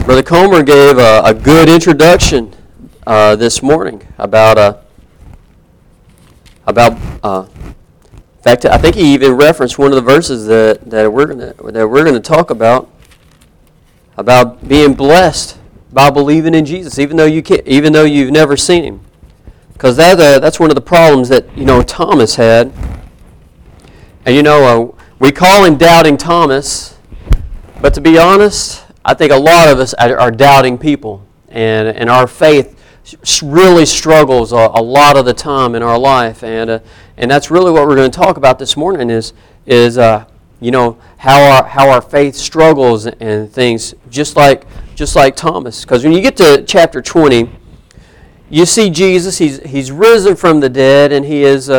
Brother Comer gave a good introduction this morning about in fact, I think he even referenced one of the verses that we're gonna talk about being blessed by believing in Jesus, even though you've never seen him, because that's one of the problems that Thomas had, and we call him Doubting Thomas, but to be honest, I think a lot of us are doubting people, and our faith really struggles a lot of the time in our life, and that's really what we're going to talk about this morning is how our faith struggles and things, just like Thomas. Because when you get to chapter 20, you see Jesus. He's risen from the dead, and he is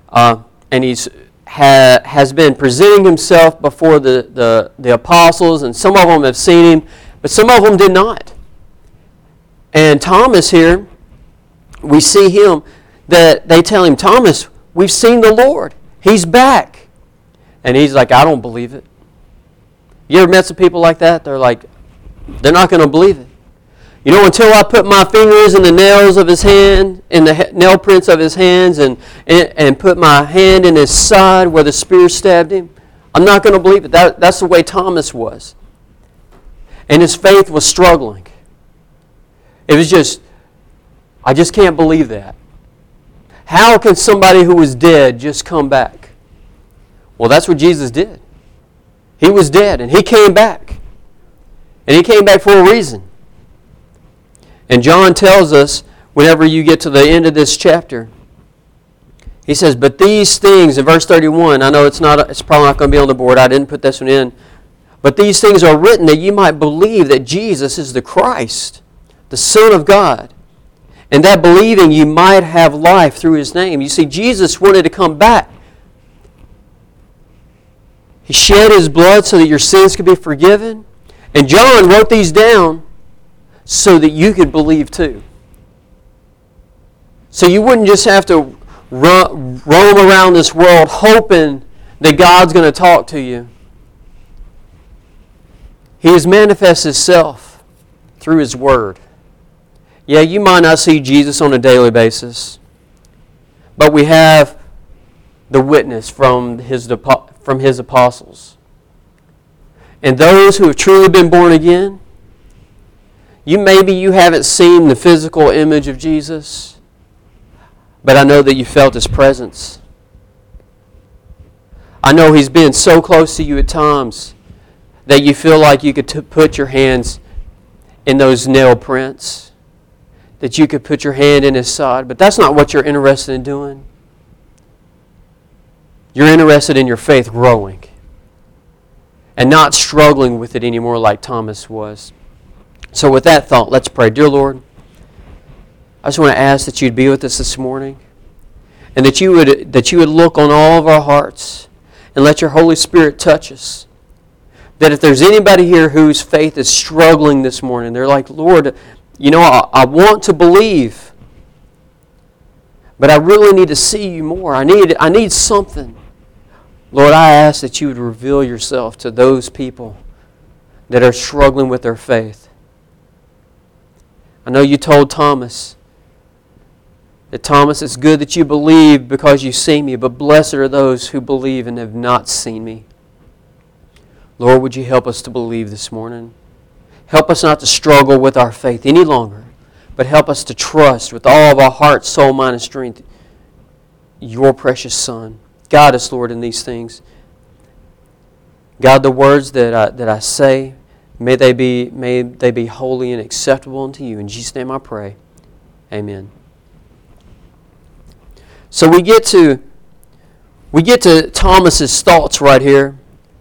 has been presenting himself before the apostles, and some of them have seen him, but some of them did not. And Thomas here, we see him, that they tell him, Thomas, we've seen the Lord. He's back. And he's like, I don't believe it. You ever met some people like that? They're not going to believe it. Until I put my fingers in the nails of his hand, in the nail prints of his hands, and put my hand in his side where the spear stabbed him, I'm not going to believe it. That's the way Thomas was. And his faith was struggling. It was I just can't believe that. How can somebody who was dead just come back? Well, that's what Jesus did. He was dead, and he came back. And he came back for a reason. And John tells us, whenever you get to the end of this chapter, he says, but these things, in verse 31, I know it's probably not going to be on the board, I didn't put this one in, but these things are written that you might believe that Jesus is the Christ, the Son of God, and that believing you might have life through his name. You see, Jesus wanted to come back. He shed his blood so that your sins could be forgiven. And John wrote these down so that you could believe too. So you wouldn't just have to roam around this world hoping that God's going to talk to you. He has manifested himself through his word. Yeah, you might not see Jesus on a daily basis, but we have the witness from his apostles. And those who have truly been born again, maybe you haven't seen the physical image of Jesus, but I know that you felt his presence. I know he's been so close to you at times that you feel like you could put your hands in those nail prints, that you could put your hand in his side, but that's not what you're interested in doing. You're interested in your faith growing and not struggling with it anymore like Thomas was. So with that thought, let's pray. Dear Lord, I just want to ask that you'd be with us this morning, and that you would look on all of our hearts and let your Holy Spirit touch us. That if there's anybody here whose faith is struggling this morning, they're like, Lord, I want to believe, but I really need to see you more. I need something. Lord, I ask that you would reveal yourself to those people that are struggling with their faith. I know you told Thomas that, Thomas, it's good that you believe because you see me, but blessed are those who believe and have not seen me. Lord, would you help us to believe this morning? Help us not to struggle with our faith any longer, but help us to trust with all of our heart, soul, mind, and strength your precious Son. Guide us, Lord, in these things. God, the words that I say, may they be holy and acceptable unto you. In Jesus' name I pray. Amen. So we get to Thomas's thoughts right here.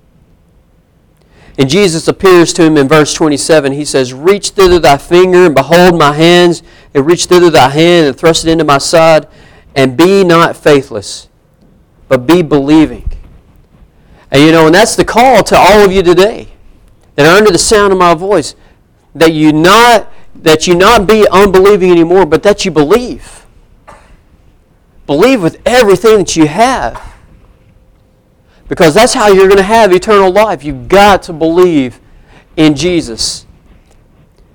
And Jesus appears to him in verse 27. He says, reach thither thy finger, and behold my hands, and reach thither thy hand, and thrust it into my side, and be not faithless, but be believing. And that's the call to all of you today that are under the sound of my voice, that you not be unbelieving anymore, but that you believe. Believe with everything that you have. Because that's how you're going to have eternal life. You've got to believe in Jesus.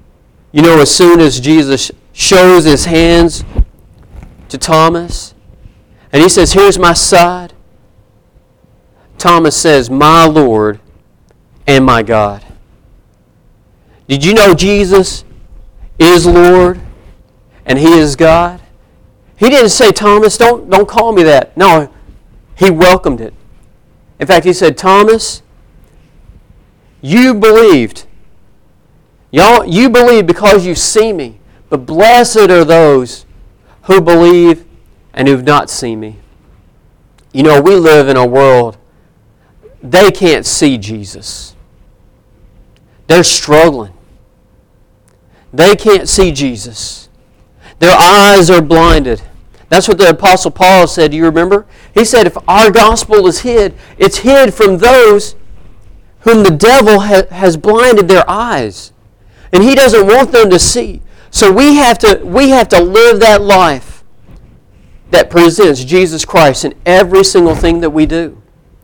You know, as soon as Jesus shows his hands to Thomas, and he says, here's my side, Thomas says, my Lord and my God. Did you know Jesus is Lord and He is God? He didn't say, Thomas, don't call me that. No, He welcomed it. In fact, He said, Thomas, you believed. You believe because you see me. But blessed are those who believe and who've not seen me. You know, we live in a world, they can't see Jesus. They're struggling. They can't see Jesus. Their eyes are blinded. That's what the Apostle Paul said. Do you remember? He said, if our gospel is hid, it's hid from those whom the devil has blinded their eyes. And he doesn't want them to see. So we have to live that life that presents Jesus Christ in every single thing that we do.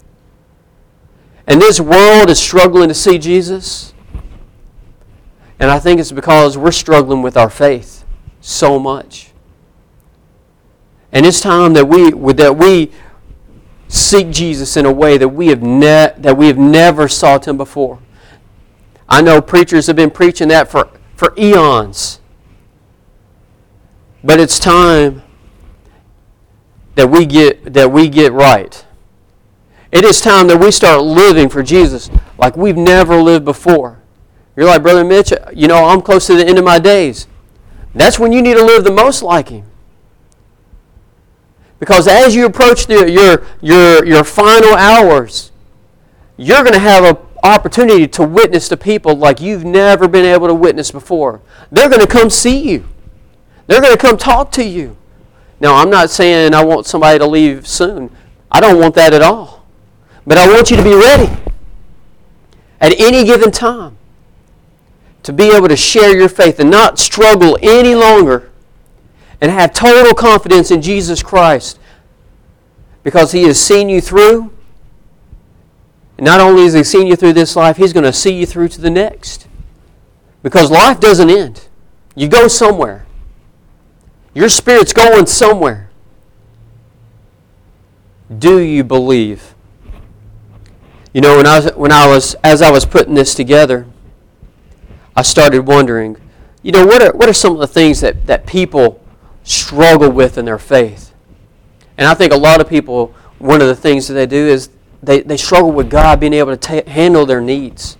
And this world is struggling to see Jesus. And I think it's because we're struggling with our faith so much. And it's time that we seek Jesus in a way that we have never sought Him before. I know preachers have been preaching that for eons. But it's time that we get right. It is time that we start living for Jesus like we've never lived before. You're like, Brother Mitch, you know, I'm close to the end of my days. That's when you need to live the most like Him. Because as you approach your final hours, you're going to have an opportunity to witness to people like you've never been able to witness before. They're going to come see you. They're going to come talk to you. Now, I'm not saying I want somebody to leave soon. I don't want that at all. But I want you to be ready at any given time to be able to share your faith and not struggle any longer and have total confidence in Jesus Christ because He has seen you through. And not only has He seen you through this life, He's going to see you through to the next. Because life doesn't end. You go somewhere. Your spirit's going somewhere. Do you believe? You know, as I was putting this together, I started wondering, you know, what are some of the things that people struggle with in their faith? And I think a lot of people, one of the things that they do is they struggle with God being able to handle their needs.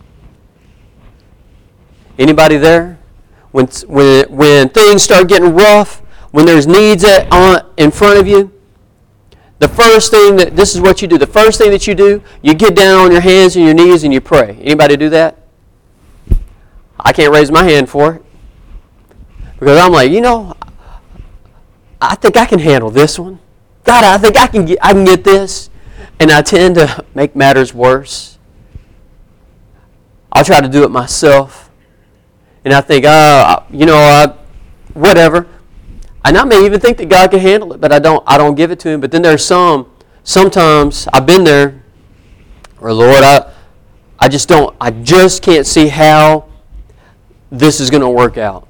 Anybody there? When things start getting rough, when there's needs in front of you, this is what you do. The first thing that you do, you get down on your hands and your knees and you pray. Anybody do that? I can't raise my hand for it. Because I'm like, you know, I think I can handle this one. God, I think I can get this. And I tend to make matters worse. I'll try to do it myself. And I think, whatever. And I may even think that God can handle it, but I don't give it to Him. But then there's sometimes I've been there, or Lord, I just can't see how this is going to work out.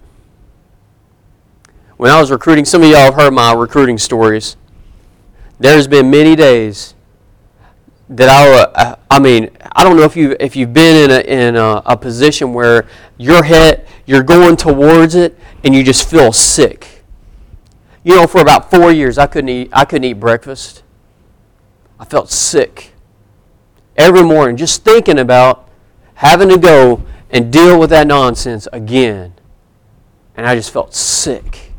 When I was recruiting, some of y'all have heard my recruiting stories. There's been many days that I don't know if you've been in a position where you're going towards it and you just feel sick. You know, for about 4 years I couldn't eat breakfast. I felt sick every morning just thinking about having to go and deal with that nonsense again. And I just felt sick.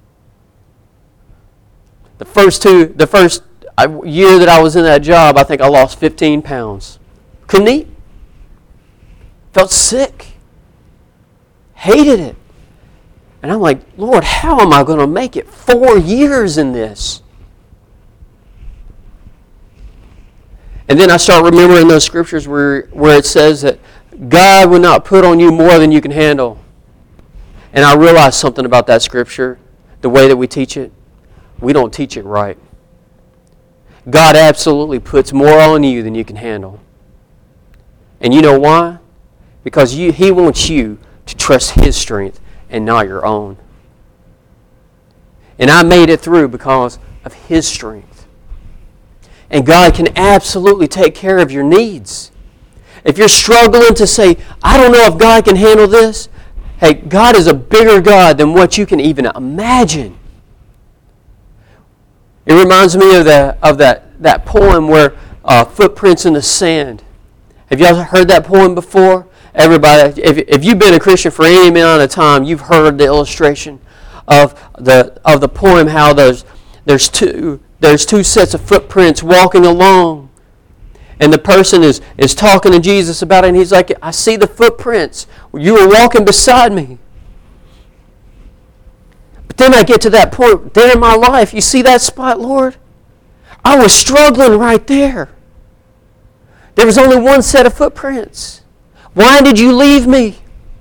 The first year that I was in that job, I think I lost 15 pounds. Couldn't eat. Felt sick. Hated it. And I'm like, Lord, how am I going to make it 4 years in this? And then I start remembering those scriptures where it says that God will not put on you more than you can handle. And I realized something about that scripture, the way that we teach it. We don't teach it right. God absolutely puts more on you than you can handle. And you know why? Because He wants you to trust His strength and not your own. And I made it through because of His strength. And God can absolutely take care of your needs. If you're struggling to say, I don't know if God can handle this, hey, God is a bigger God than what you can even imagine. It reminds me of that poem where Footprints in the Sand. Have you ever heard that poem before? Everybody, if you've been a Christian for any amount of time, you've heard the illustration of the poem, how there's two sets of footprints walking along. And the person is talking to Jesus about it, and he's like, I see the footprints. You were walking beside me. But then I get to that point, there in my life, you see that spot, Lord? I was struggling right there. There was only one set of footprints. Why did you leave me?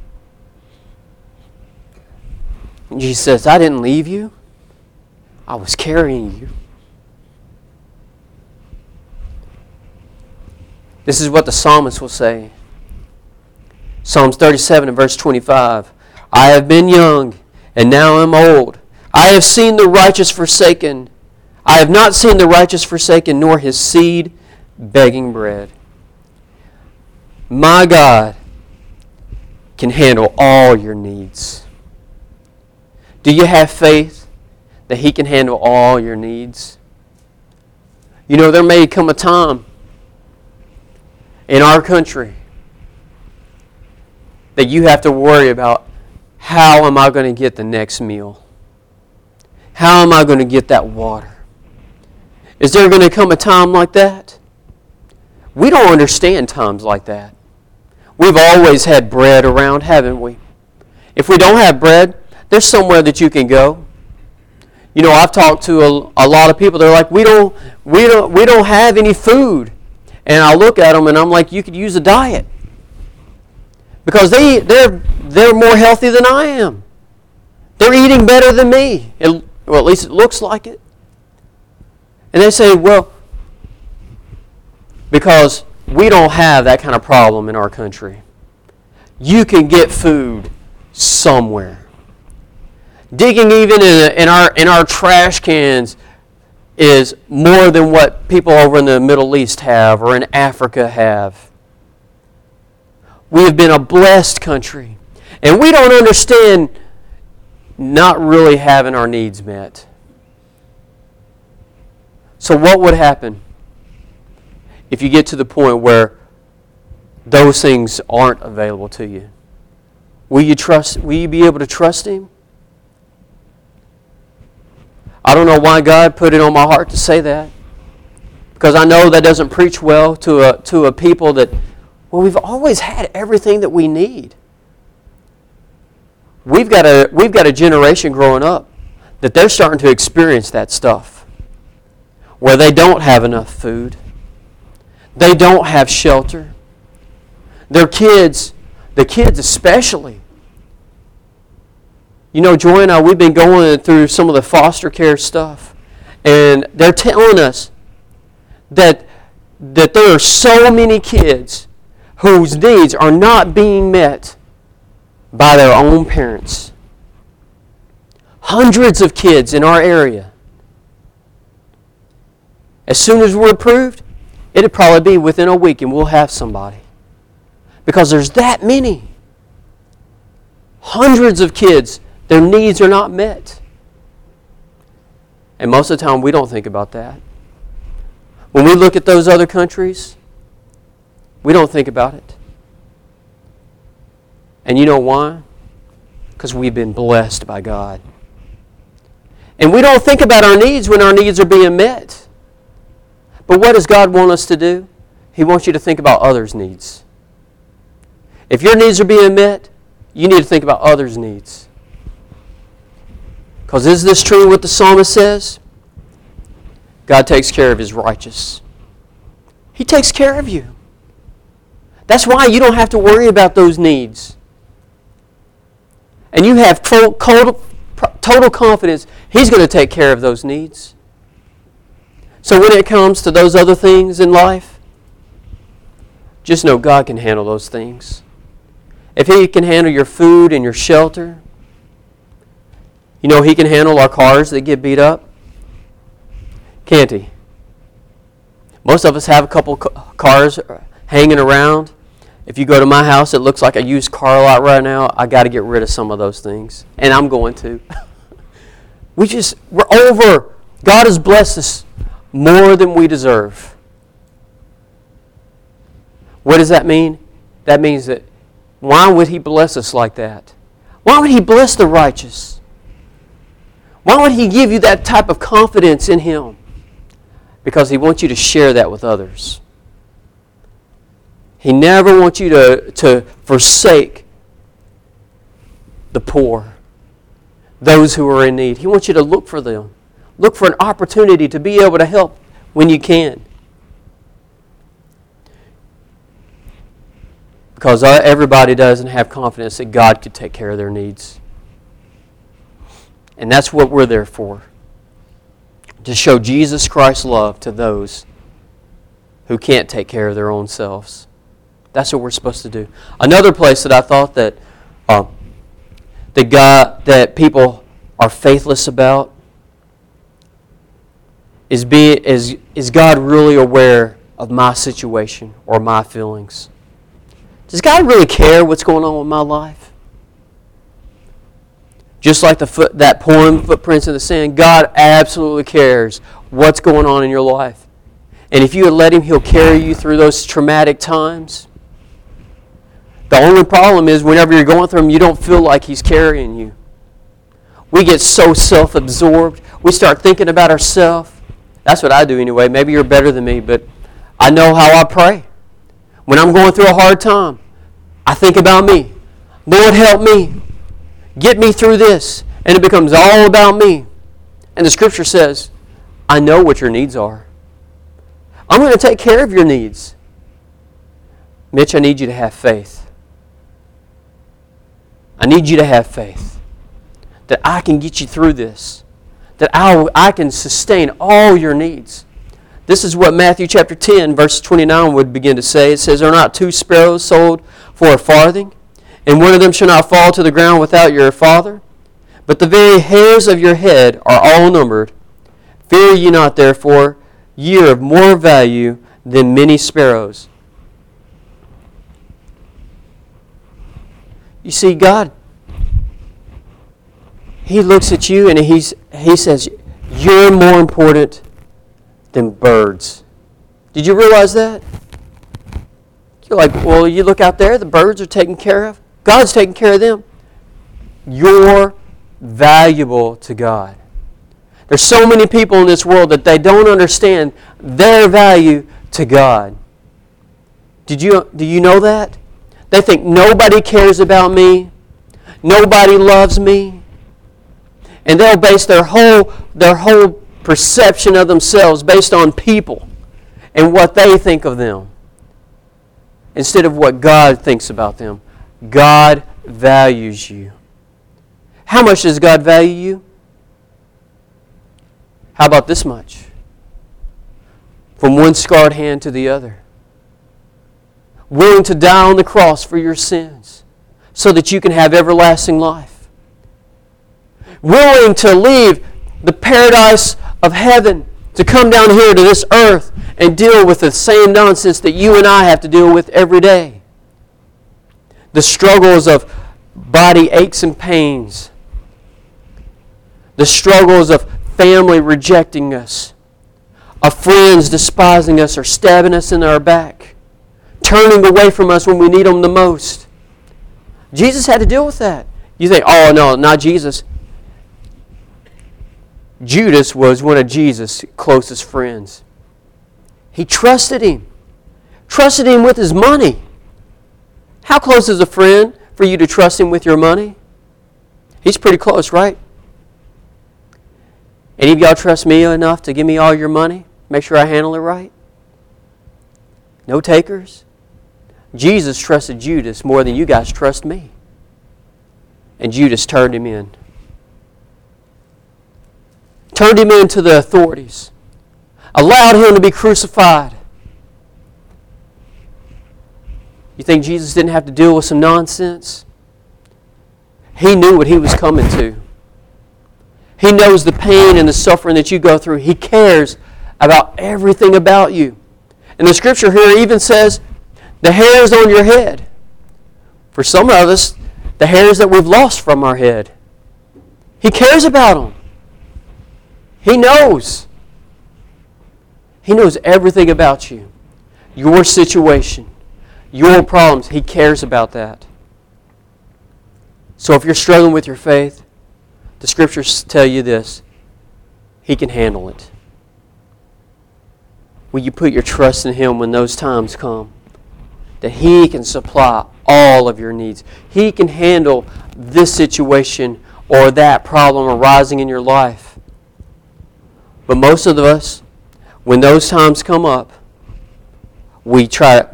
And Jesus says, I didn't leave you. I was carrying you. This is what the psalmist will say. Psalms 37 and verse 25. I have been young, and now am old. I have seen the righteous forsaken. I have not seen the righteous forsaken, nor his seed begging bread. My God can handle all your needs. Do you have faith that He can handle all your needs? You know, there may come a time in our country that you have to worry about, how am I going to get the next meal? How am I going to get that water? Is there going to come a time like that? We don't understand times like that. We've always had bread around, haven't we? If we don't have bread, there's somewhere that you can go. You know, I've talked to a lot of people. They're like, we don't have any food. And I look at them and I'm like, you could use a diet, because they're more healthy than I am. They're eating better than me. Well, at least it looks like it. And they say, well, because we don't have that kind of problem in our country. You can get food somewhere. Digging even in our trash cans is more than what people over in the Middle East have or in Africa have. We have been a blessed country. And we don't understand not really having our needs met. So what would happen if you get to the point where those things aren't available to you? Will you be able to trust Him? I don't know why God put it on my heart to say that, because I know that doesn't preach well to a people that, well, we've always had everything that we need. We've got a generation growing up that they're starting to experience that stuff, where they don't have enough food. They don't have shelter. Their kids, the kids especially. You know, Joy and I, we've been going through some of the foster care stuff, and they're telling us that there are so many kids whose needs are not being met by their own parents. Hundreds of kids in our area. As soon as we're approved, it'll probably be within a week and we'll have somebody. Because there's that many. Hundreds of kids, their needs are not met. And most of the time we don't think about that. When we look at those other countries, we don't think about it. And you know why? Because we've been blessed by God. And we don't think about our needs when our needs are being met. But what does God want us to do? He wants you to think about others' needs. If your needs are being met, you need to think about others' needs. Because is this true what the psalmist says? God takes care of His righteous. He takes care of you. That's why you don't have to worry about those needs. And you have total confidence He's going to take care of those needs. So when it comes to those other things in life, just know God can handle those things. If He can handle your food and your shelter, You know He can handle our cars that get beat up? Can't He? Most of us have a couple cars hanging around. If you go to my house, it looks like a used car lot right now. I got to get rid of some of those things. And I'm going to. We're over. God has blessed us more than we deserve. What does that mean? That means that why would He bless us like that? Why would He bless the righteous? Why would He give you that type of confidence in Him? Because He wants you to share that with others. He never wants you to forsake the poor, those who are in need. He wants you to look for them. Look for an opportunity to be able to help when you can. Because everybody doesn't have confidence that God could take care of their needs. And that's what we're there for. To show Jesus Christ's love to those who can't take care of their own selves. That's what we're supposed to do. Another place that I thought that people are faithless about is God really aware of my situation or my feelings? Does God really care what's going on with my life? Just like that poem, Footprints in the Sand, God absolutely cares what's going on in your life. And if you would let Him, He'll carry you through those traumatic times. The only problem is whenever you're going through them, you don't feel like He's carrying you. We get so self-absorbed. We start thinking about ourselves. That's what I do anyway. Maybe you're better than me, but I know how I pray. When I'm going through a hard time, I think about me. Lord, help me. Get me through this. And it becomes all about me. And the Scripture says, I know what your needs are. I'm going to take care of your needs. Mitch, I need you to have faith. I need you to have faith that I can get you through this, that I can sustain all your needs. This is what Matthew chapter 10, verse 29 would begin to say. It says, Are not 2 sparrows sold for a farthing? And one of them shall not fall to the ground without your Father? But the very hairs of your head are all numbered. Fear ye not, therefore, ye are of more value than many sparrows. You see, God, He looks at you and He says, you're more important than birds. Did you realize that? You're like, well, you look out there, the birds are taken care of. God's taking care of them. You're valuable to God. There's so many people in this world that they don't understand their value to God. Do you know that? They think nobody cares about me. Nobody loves me. And they'll base their whole perception of themselves based on people and what they think of them instead of what God thinks about them. God values you. How much does God value you? How about this much? From one scarred hand to the other. Willing to die on the cross for your sins so that you can have everlasting life. Willing to leave the paradise of heaven to come down here to this earth and deal with the same nonsense that you and I have to deal with every day. The struggles of body aches and pains. The struggles of family rejecting us. Of friends despising us or stabbing us in our back. Turning away from us when we need them the most. Jesus had to deal with that. You think, oh no, not Jesus. Judas was one of Jesus' closest friends. He trusted him. Trusted him with his money. How close is a friend for you to trust him with your money? He's pretty close, right? Any of y'all trust me enough to give me all your money? Make sure I handle it right? No takers? Jesus trusted Judas more than you guys trust me. And Judas turned him in. Turned him in to the authorities. Allowed him to be crucified. You think Jesus didn't have to deal with some nonsense? He knew what he was coming to. He knows the pain and the suffering that you go through. He cares about everything about you. And the scripture here even says, the hairs on your head. For some of us, the hairs that we've lost from our head. He cares about them. He knows. He knows everything about you. Your situation. Your problems. He cares about that. So if you're struggling with your faith, the scriptures tell you this. He can handle it. Will you put your trust in Him when those times come? That He can supply all of your needs. He can handle this situation or that problem arising in your life. But most of us, when those times come up, we pull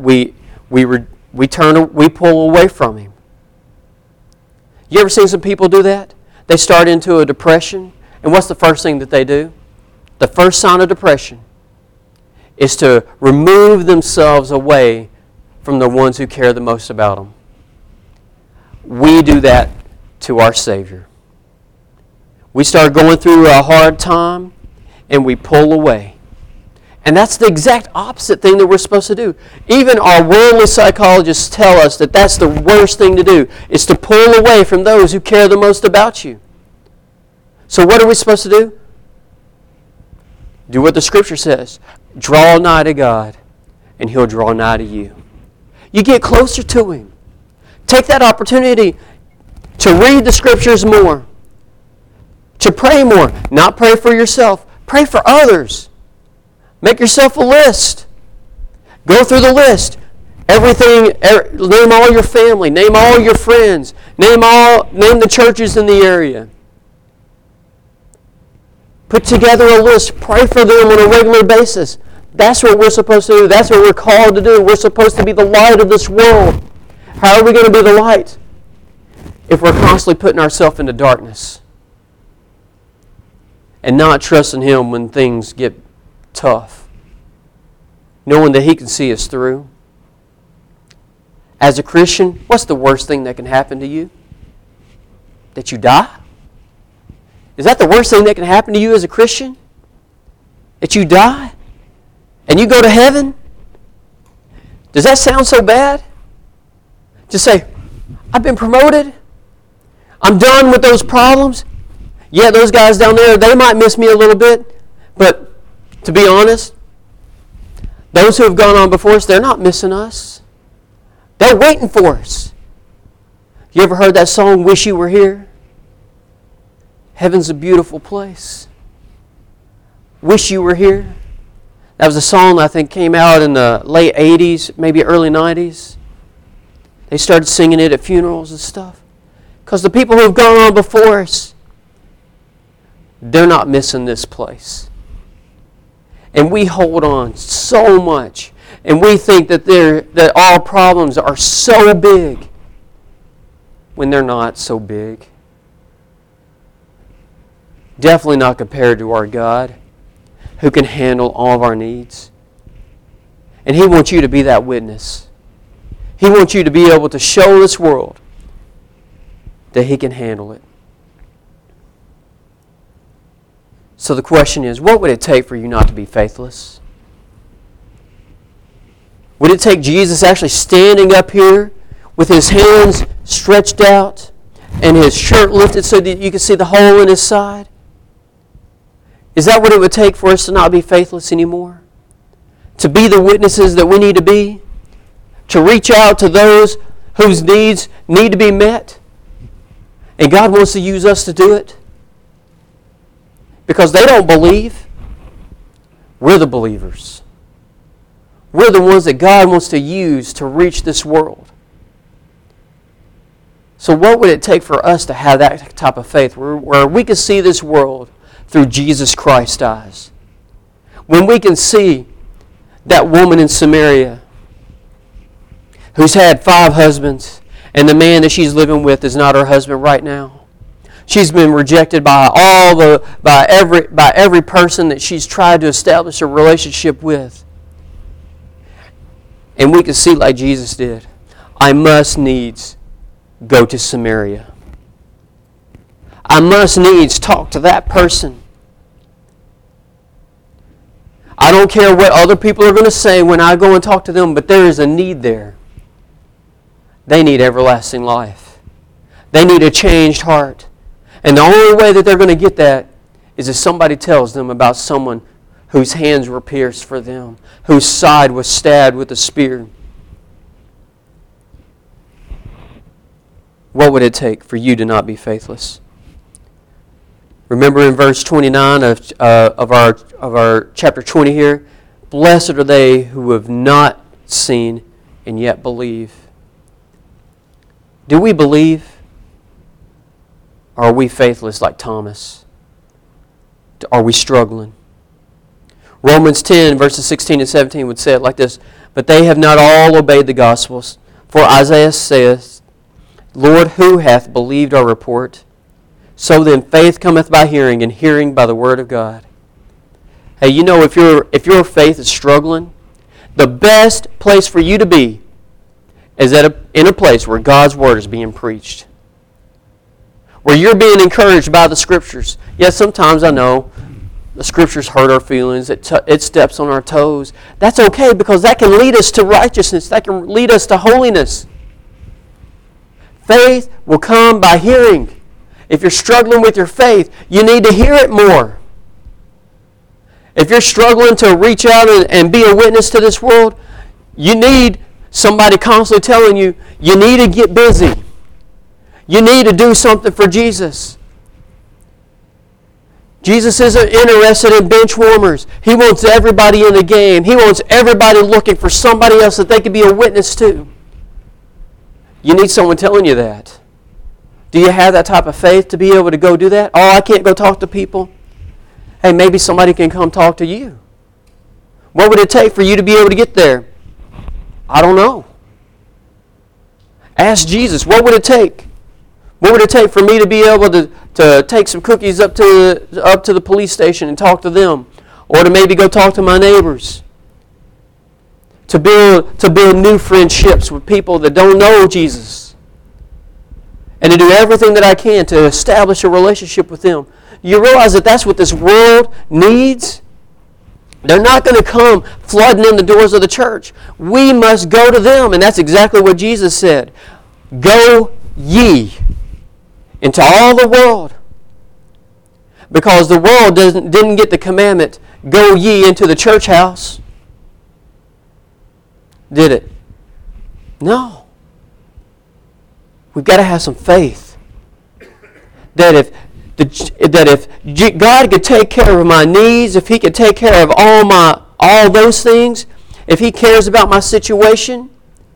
away from Him. You ever seen some people do that? They start into a depression, and what's the first thing that they do? The first sign of depression is to remove themselves away from the ones who care the most about them. We do that to our Savior. We start going through a hard time, and we pull away. And that's the exact opposite thing that we're supposed to do. Even our worldly psychologists tell us that that's the worst thing to do, is to pull away from those who care the most about you. So what are we supposed to do? Do what the Scripture says. Draw nigh to God, and He'll draw nigh to you. You get closer to Him. Take that opportunity to read the Scriptures more, to pray more. Not pray for yourself. Pray for others. Make yourself a list. Go through the list. Everything. Name all your family. Name all your friends. Name the churches in the area. Put together a list. Pray for them on a regular basis. That's what we're supposed to do. That's what we're called to do. We're supposed to be the light of this world. How are we going to be the light if we're constantly putting ourselves into darkness and not trusting Him when things get tough, knowing that He can see us through? As a Christian, what's the worst thing that can happen to you? That you die? Is that the worst thing that can happen to you as a Christian? That you die? And you go to heaven? Does that sound so bad? Just say, I've been promoted. I'm done with those problems. Yeah, those guys down there, they might miss me a little bit. But to be honest, those who have gone on before us, they're not missing us. They're waiting for us. You ever heard that song, Wish You Were Here? Heaven's a beautiful place. Wish you were here. That was a song I think came out in the late 80s, maybe early 90s. They started singing it at funerals and stuff. Because the people who have gone on before us, they're not missing this place. And we hold on so much. And we think that our problems are so big when they're not so big. Definitely not compared to our God, who can handle all of our needs. And He wants you to be that witness. He wants you to be able to show this world that He can handle it. So the question is, what would it take for you not to be faithless? Would it take Jesus actually standing up here with His hands stretched out and His shirt lifted so that you can see the hole in His side? Is that what it would take for us to not be faithless anymore? To be the witnesses that we need to be? To reach out to those whose needs need to be met? And God wants to use us to do it? Because they don't believe. We're the believers. We're the ones that God wants to use to reach this world. So what would it take for us to have that type of faith where we can see this world through Jesus Christ's eyes? When we can see that woman in Samaria who's had 5 husbands and the man that she's living with is not her husband right now. She's been rejected by every person that she's tried to establish a relationship with. And we can see like Jesus did. I must needs go to Samaria. I must needs talk to that person. I don't care what other people are going to say when I go and talk to them, but there is a need there. They need everlasting life. They need a changed heart. And the only way that they're going to get that is if somebody tells them about someone whose hands were pierced for them, whose side was stabbed with a spear. What would it take for you to not be faithless? Remember in verse 29 of our chapter 20 here, blessed are they who have not seen and yet believe. Do we believe? Or are we faithless like Thomas? Are we struggling? Romans 10 verses 16 and 17 would say it like this, but they have not all obeyed the Gospels. For Isaiah says, Lord, who hath believed our report? So then faith cometh by hearing, and hearing by the word of God. Hey, you know, if your faith is struggling, the best place for you to be is in a place where God's word is being preached. Where you're being encouraged by the Scriptures. Yes, sometimes I know the Scriptures hurt our feelings. It steps on our toes. That's okay, because that can lead us to righteousness. That can lead us to holiness. Faith will come by hearing. If you're struggling with your faith, you need to hear it more. If you're struggling to reach out and be a witness to this world, you need somebody constantly telling you, you need to get busy. You need to do something for Jesus. Jesus isn't interested in bench warmers. He wants everybody in the game. He wants everybody looking for somebody else that they can be a witness to. You need someone telling you that. Do you have that type of faith to be able to go do that? Oh, I can't go talk to people. Hey, maybe somebody can come talk to you. What would it take for you to be able to get there? I don't know. Ask Jesus, what would it take? What would it take for me to be able to take some cookies up to the police station and talk to them? Or to maybe go talk to my neighbors? To build new friendships with people that don't know Jesus? And to do everything that I can to establish a relationship with them. You realize that that's what this world needs? They're not going to come flooding in the doors of the church. We must go to them, and that's exactly what Jesus said. Go ye into all the world. Because the world didn't get the commandment, go ye into the church house. Did it? No. We've got to have some faith that if God could take care of my needs, if He could take care of all those things, if He cares about my situation,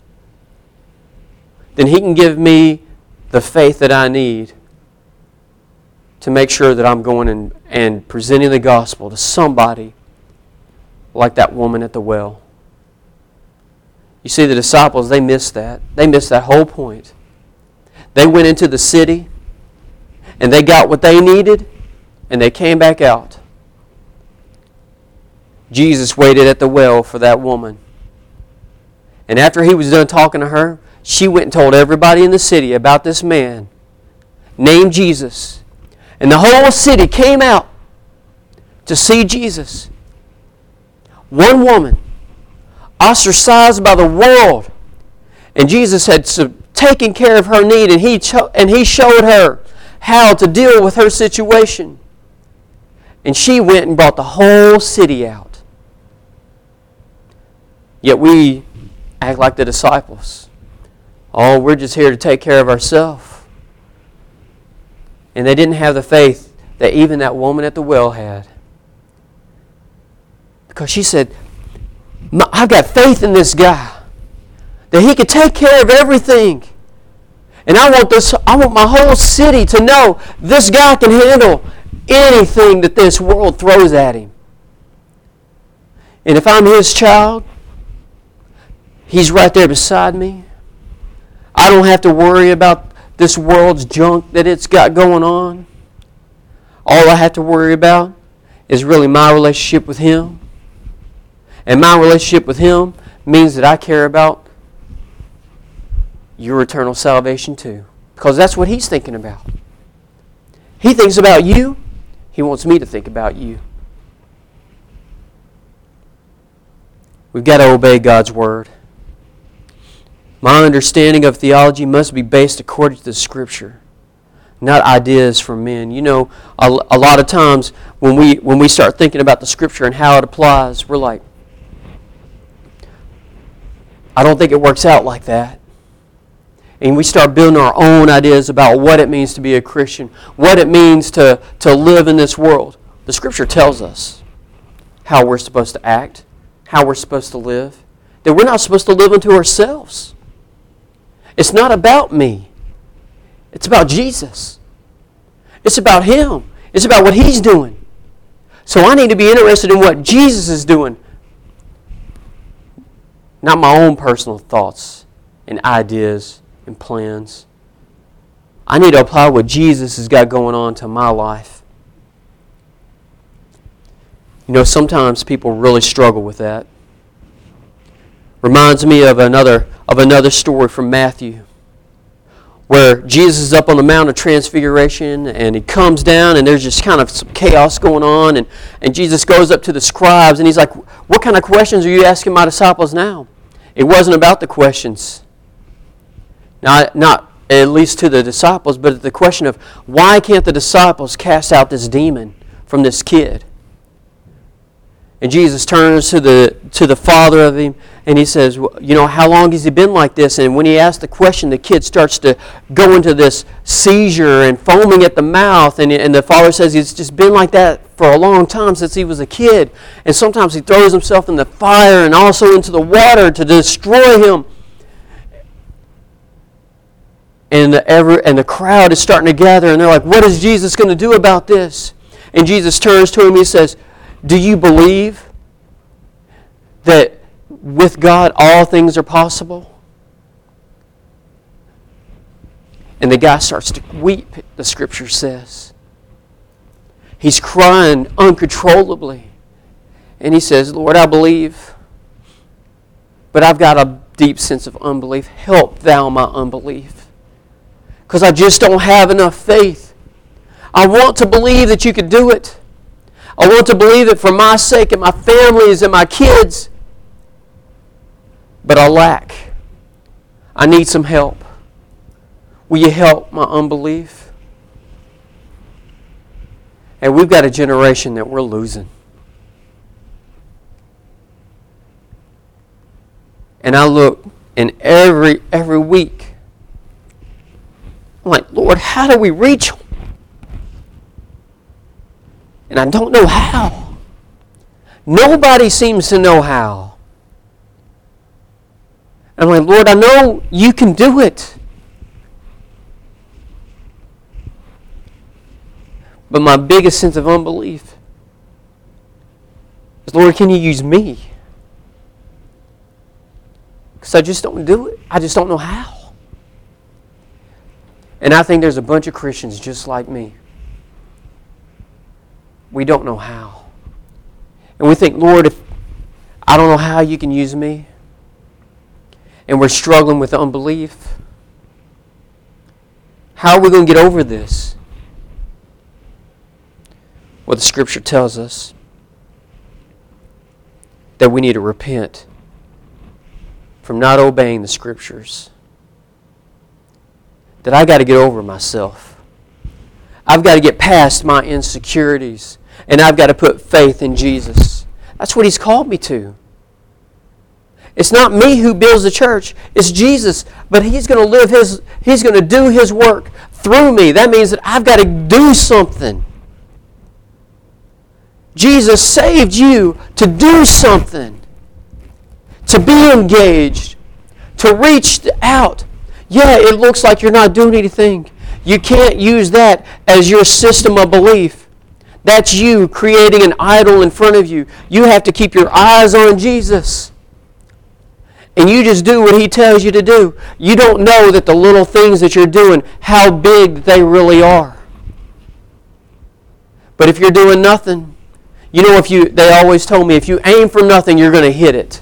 then He can give me the faith that I need to make sure that I'm going and presenting the gospel to somebody like that woman at the well. You see, the disciples, they missed that. They missed that whole point. They went into the city, and they got what they needed, and they came back out. Jesus waited at the well for that woman. And after He was done talking to her, she went and told everybody in the city about this man named Jesus. And the whole city came out to see Jesus. One woman, ostracized by the world. And Jesus had taken care of her need, and He showed her how to deal with her situation. And she went and brought the whole city out. Yet we act like the disciples. Oh, we're just here to take care of ourselves. And they didn't have the faith that even that woman at the well had. Because she said, I've got faith in this guy. That he could take care of everything. And I want my whole city to know this guy can handle anything that this world throws at him. And if I'm his child, he's right there beside me. I don't have to worry about this world's junk that it's got going on. All I have to worry about is really my relationship with Him. And my relationship with Him means that I care about your eternal salvation too. Because that's what He's thinking about. He thinks about you. He wants me to think about you. We've got to obey God's Word. My understanding of theology must be based according to the Scripture, not ideas from men. You know, a lot of times when we start thinking about the Scripture and how it applies, we're like, I don't think it works out like that. And we start building our own ideas about what it means to be a Christian, what it means to live in this world. The Scripture tells us how we're supposed to act, how we're supposed to live, that we're not supposed to live unto ourselves. It's not about me. It's about Jesus. It's about Him. It's about what He's doing. So I need to be interested in what Jesus is doing, not my own personal thoughts and ideas and plans. I need to apply what Jesus has got going on to my life. You know, sometimes people really struggle with that. Reminds me of another story from Matthew, where Jesus is up on the Mount of Transfiguration, and He comes down, and there's just kind of some chaos going on, and Jesus goes up to the scribes, and He's like, what kind of questions are you asking my disciples now? It wasn't about the questions. Not at least to the disciples, but the question of why can't the disciples cast out this demon from this kid? And Jesus turns to the father of him, and He says, you know, how long has he been like this? And when he asks the question, the kid starts to go into this seizure and foaming at the mouth. And the father says he's just been like that for a long time, since he was a kid. And sometimes he throws himself in the fire and also into the water to destroy him. And the crowd is starting to gather, and they're like, what is Jesus going to do about this? And Jesus turns to him, He says, do you believe that with God all things are possible? And the guy starts to weep, the Scripture says. He's crying uncontrollably. And he says, Lord, I believe, but I've got a deep sense of unbelief. Help thou my unbelief. Because I just don't have enough faith. I want to believe that you could do it. I want to believe it for my sake and my family's and my kids. But I lack. I need some help. Will you help my unbelief? And we've got a generation that we're losing. And I look, and every week, I'm like, Lord, how do we reach them? And I don't know how. Nobody seems to know how. I'm like, Lord, I know you can do it. But my biggest sense of unbelief is, Lord, can you use me? Because I just don't do it. I just don't know how. And I think there's a bunch of Christians just like me. We don't know how. And we think, Lord, if I don't know how you can use me, and we're struggling with unbelief, how are we going to get over this? Well, the Scripture tells us that we need to repent from not obeying the Scriptures. That I got to get over myself. I've got to get past my insecurities, and I've got to put faith in Jesus. That's what He's called me to. It's not me who builds the church, it's Jesus. But He's going to do His work through me. That means that I've got to do something. Jesus saved you to do something, to be engaged, to reach out. Yeah, it looks like you're not doing anything. You can't use that as your system of belief. That's you creating an idol in front of you. You have to keep your eyes on Jesus. And you just do what He tells you to do. You don't know that the little things that you're doing, how big they really are. But if you're doing nothing, you know, they always told me, if you aim for nothing, you're going to hit it.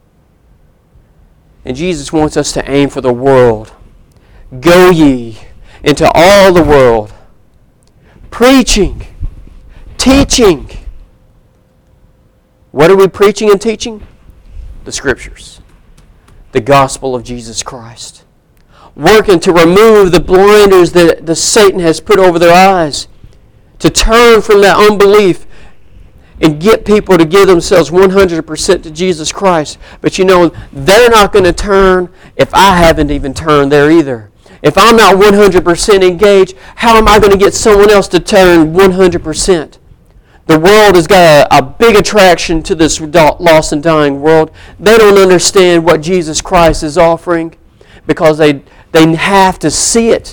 And Jesus wants us to aim for the world. Go ye into all the world, preaching, teaching. What are we preaching and teaching? The Scriptures. The gospel of Jesus Christ. Working to remove the blinders that the Satan has put over their eyes. To turn from that unbelief and get people to give themselves 100% to Jesus Christ. But you know, they're not going to turn if I haven't even turned there either. If I'm not 100% engaged, how am I going to get someone else to turn 100%? The world has got a big attraction to this lost and dying world. They don't understand what Jesus Christ is offering because they have to see it.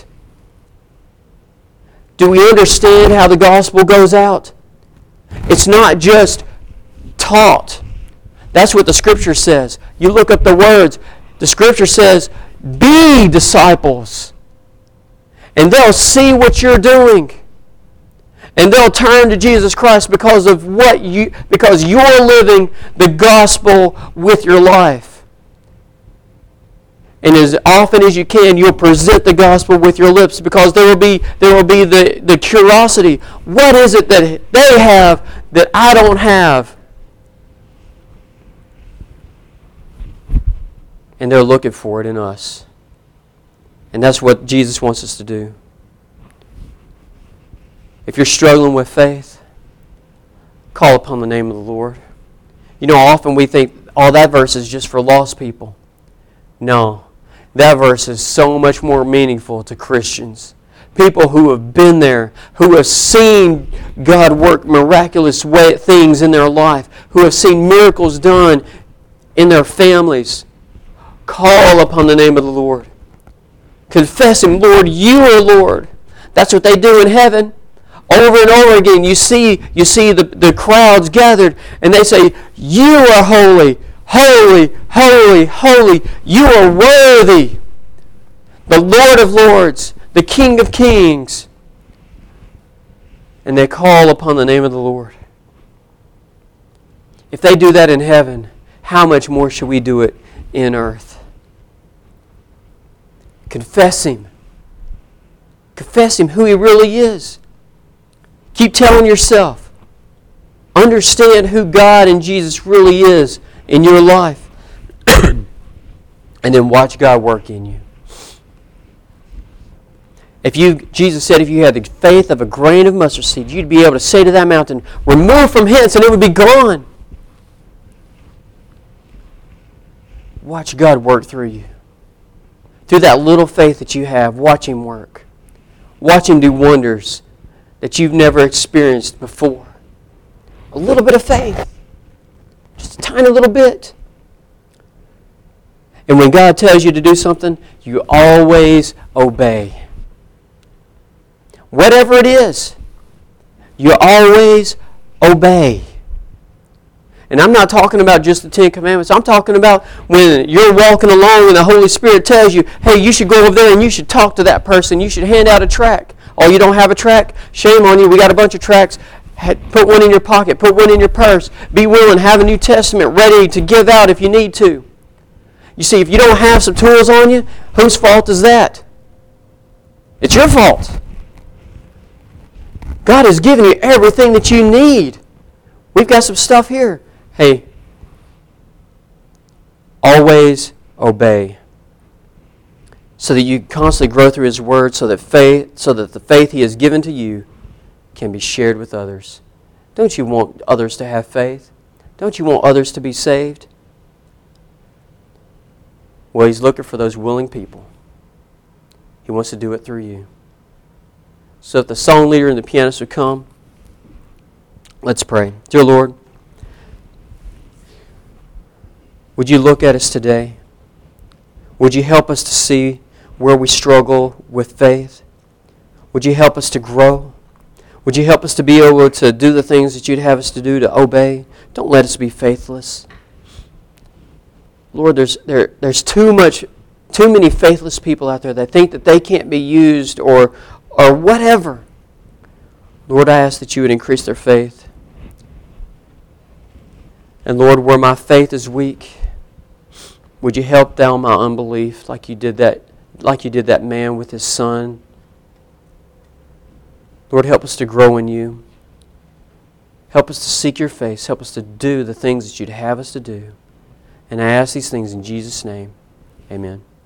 Do we understand how the gospel goes out? It's not just taught. That's what the Scripture says. You look up the words. The Scripture says, be disciples. And they'll see what you're doing. And they'll turn to Jesus Christ because you're living the gospel with your life. And as often as you can, you'll present the gospel with your lips because there will be the curiosity. What is it that they have that I don't have? And they're looking for it in us. And that's what Jesus wants us to do. If you're struggling with faith, call upon the name of the Lord. You know, often we think, oh, that verse is just for lost people. No, that verse is so much more meaningful to Christians. People who have been there, who have seen God work miraculous things in their life, who have seen miracles done in their families. Call upon the name of the Lord. Confess Him, Lord, you are Lord. That's what they do in heaven. Over and over again, you see the crowds gathered, and they say, you are holy, holy, holy, holy. You are worthy. The Lord of lords, the King of kings. And they call upon the name of the Lord. If they do that in heaven, how much more should we do it in earth? Confess Him. Confess Him who He really is. Keep telling yourself. Understand who God and Jesus really is in your life. And then watch God work in you. Jesus said if you had the faith of a grain of mustard seed, you'd be able to say to that mountain, remove from hence, and it would be gone. Watch God work through you. Through that little faith that you have, watch Him work. Watch Him do wonders that you've never experienced before. A little bit of faith. Just a tiny little bit. And when God tells you to do something, you always obey. Whatever it is, you always obey. And I'm not talking about just the Ten Commandments. I'm talking about when you're walking along and the Holy Spirit tells you, hey, you should go over there and you should talk to that person. You should hand out a tract. Oh, you don't have a tract? Shame on you. We got a bunch of tracts. Put one in your pocket. Put one in your purse. Be willing. Have a New Testament ready to give out if you need to. You see, if you don't have some tools on you, whose fault is that? It's your fault. God has given you everything that you need. We've got some stuff here. Hey, always obey, so that you constantly grow through His Word, so that the faith He has given to you can be shared with others. Don't you want others to have faith? Don't you want others to be saved? Well, He's looking for those willing people. He wants to do it through you. So if the song leader and the pianist would come, let's pray. Dear Lord, would you look at us today? Would you help us to see where we struggle with faith? Would you help us to grow? Would you help us to be able to do the things that you'd have us to do, to obey? Don't let us be faithless. Lord, there's too many faithless people out there that think that they can't be used or whatever. Lord, I ask that you would increase their faith. And Lord, where my faith is weak, would you help down my unbelief like you did that man with his son Lord, help us to grow in You. Help us to seek Your face. Help us to do the things that You'd have us to do. And I ask these things in Jesus' name. Amen.